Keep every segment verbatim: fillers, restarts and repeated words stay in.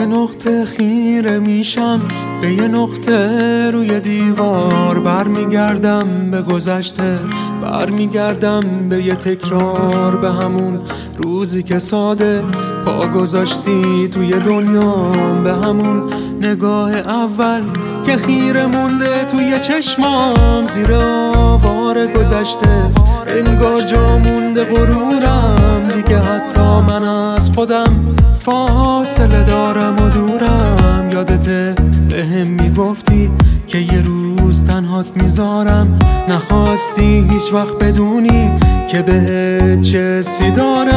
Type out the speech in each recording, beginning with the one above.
یه نقطه خیره میشم به یه نقطه روی دیوار، برمیگردم به گذشته، برمیگردم به یه تکرار، به همون روزی که ساده پا گذاشتی توی دنیام، به همون نگاه اول که خیره مونده توی چشمام. زیر آوار گذشته انگار جا مونده غرورم، دیگه حتی من از خودم فاصله دارم و دورم. یادته بهم میگفتی که یه روز تنهات میذارم، نخواستی هیچ وقت بدونی که بهت چه حسی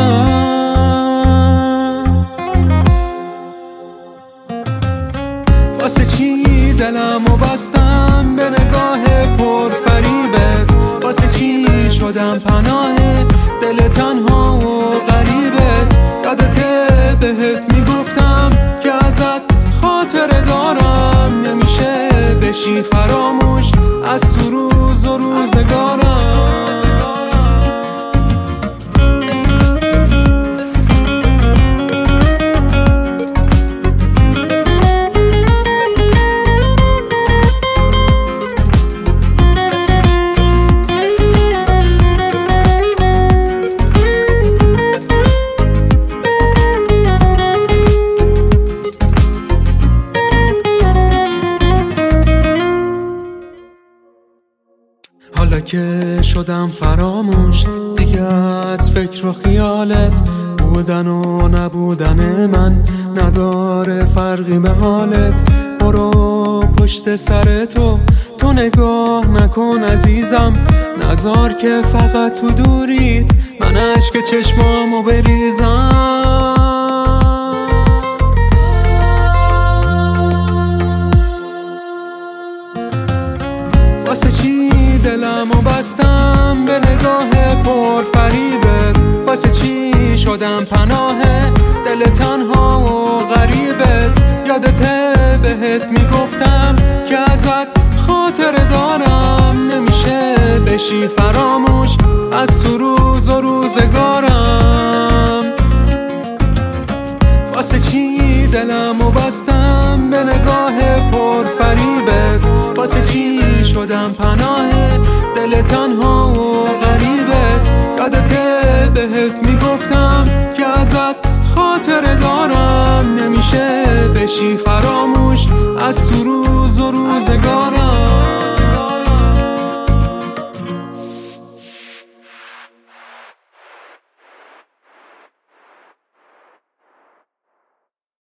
دارم. واسه چی دلمو بستم به نگاه پرفریبت، واسه چی شدم پناه دل تنها و غریبت. یادته بهت میگفتم که ازت خاطره دارم، نمیشه بشی فراموش از تو روز و روزگارم. حالا که شدم فراموش دیگه از فکر و خیالت، بودن و نبودن من نداره فرقی به حالت. برو پشت سر تو تو نگاه نکن عزیزم، نذار که فقط تو دوریت من عشق چشمامو بریزم. واسه چی دلمو بستم به نگاه پرفریبت، واسه چی شدم پناه دل تنها و غریبت. یادته بهت میگفتم که ازت خاطره دارم، نمیشه بشی فراموش از تو روز و روزگارم. واسه چی دلمو بستم به نگاه پرفریبت، واسه چی شدم پناه دل تنها و غریبت. یادته بهت میگفتم که ازت خاطره دارم، نمیشه بشی فراموش از تو